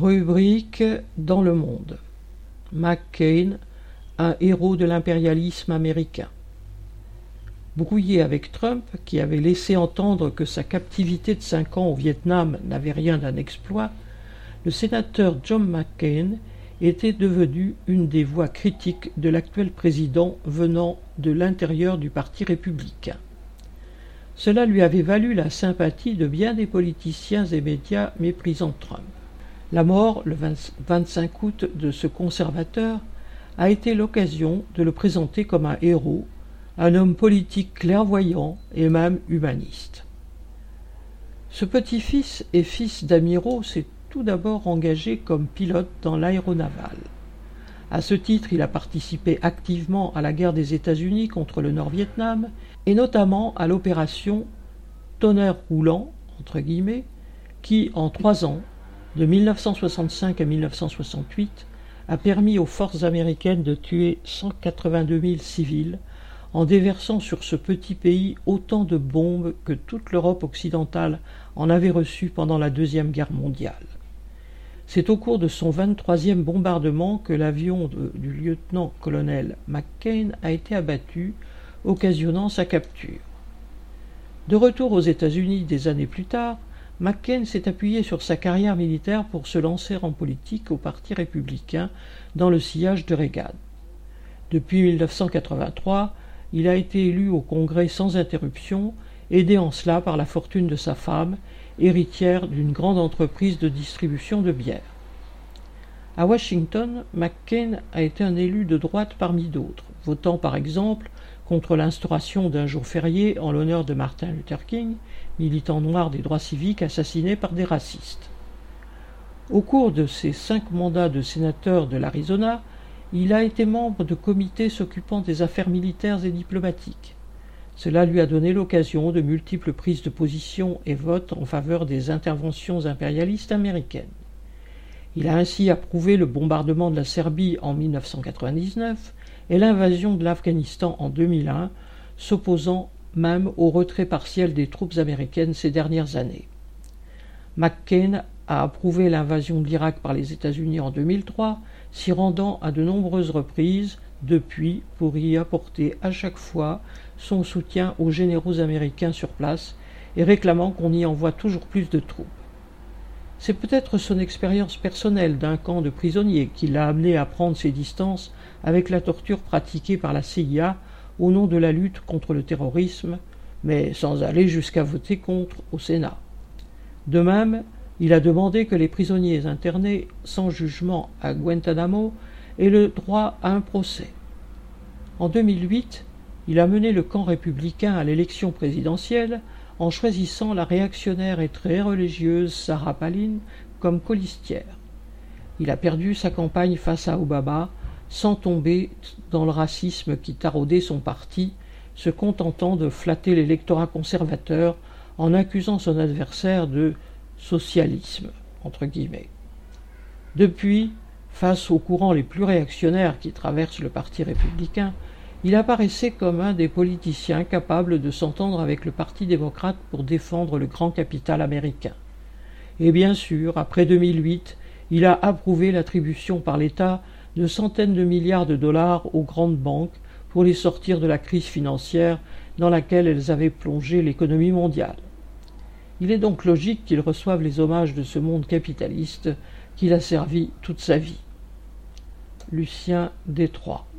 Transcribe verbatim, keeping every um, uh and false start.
Rubrique dans le monde. McCain, un héros de l'impérialisme américain. Brouillé avec Trump, qui avait laissé entendre que sa captivité de cinq ans au Vietnam n'avait rien d'un exploit, le sénateur John McCain était devenu une des voix critiques de l'actuel président venant de l'intérieur du Parti républicain. Cela lui avait valu la sympathie de bien des politiciens et médias méprisant Trump. La mort, le vingt-cinq août, de ce conservateur a été l'occasion de le présenter comme un héros, un homme politique clairvoyant et même humaniste. Ce petit-fils et fils d'amiraux s'est tout d'abord engagé comme pilote dans l'aéronaval. À ce titre, il a participé activement à la guerre des États-Unis contre le Nord-Vietnam et notamment à l'opération « Tonnerre roulant » entre guillemets, qui, en trois ans, de mille neuf cent soixante-cinq à mille neuf cent soixante-huit, a permis aux forces américaines de tuer cent quatre-vingt-deux mille civils en déversant sur ce petit pays autant de bombes que toute l'Europe occidentale en avait reçu pendant la Deuxième Guerre mondiale. C'est au cours de son vingt-troisième bombardement que l'avion de, du lieutenant-colonel McCain a été abattu, occasionnant sa capture. De retour aux États-Unis des années plus tard, McCain s'est appuyé sur sa carrière militaire pour se lancer en politique au Parti républicain dans le sillage de Reagan. Depuis mille neuf cent quatre-vingt-trois, il a été élu au Congrès sans interruption, aidé en cela par la fortune de sa femme, héritière d'une grande entreprise de distribution de bière. À Washington, McCain a été un élu de droite parmi d'autres, votant par exemple contre l'instauration d'un jour férié en l'honneur de Martin Luther King, militant noir des droits civiques assassiné par des racistes. Au cours de ses cinq mandats de sénateur de l'Arizona, il a été membre de comités s'occupant des affaires militaires et diplomatiques. Cela lui a donné l'occasion de multiples prises de position et votes en faveur des interventions impérialistes américaines. Il a ainsi approuvé le bombardement de la Serbie en mille neuf cent quatre-vingt-dix-neuf et l'invasion de l'Afghanistan en deux mille un, s'opposant même au retrait partiel des troupes américaines ces dernières années. McCain a approuvé l'invasion de l'Irak par les États-Unis en deux mille trois, s'y rendant à de nombreuses reprises depuis pour y apporter à chaque fois son soutien aux généraux américains sur place et réclamant qu'on y envoie toujours plus de troupes. C'est peut-être son expérience personnelle d'un camp de prisonniers qui l'a amené à prendre ses distances avec la torture pratiquée par la C I A au nom de la lutte contre le terrorisme, mais sans aller jusqu'à voter contre au Sénat. De même, il a demandé que les prisonniers internés sans jugement à Guantanamo aient le droit à un procès. En deux mille huit, il a mené le camp républicain à l'élection présidentielle en choisissant la réactionnaire et très religieuse Sarah Palin comme colistière. Il a perdu sa campagne face à Obama sans tomber dans le racisme qui taraudait son parti, se contentant de flatter l'électorat conservateur en accusant son adversaire de « socialisme ». Entre guillemets. Depuis, face aux courants les plus réactionnaires qui traversent le Parti républicain, il apparaissait comme un des politiciens capables de s'entendre avec le Parti démocrate pour défendre le grand capital américain. Et bien sûr, après deux mille huit, il a approuvé l'attribution par l'État de centaines de milliards de dollars aux grandes banques pour les sortir de la crise financière dans laquelle elles avaient plongé l'économie mondiale. Il est donc logique qu'il reçoive les hommages de ce monde capitaliste qu'il a servi toute sa vie. Lucien Détroit.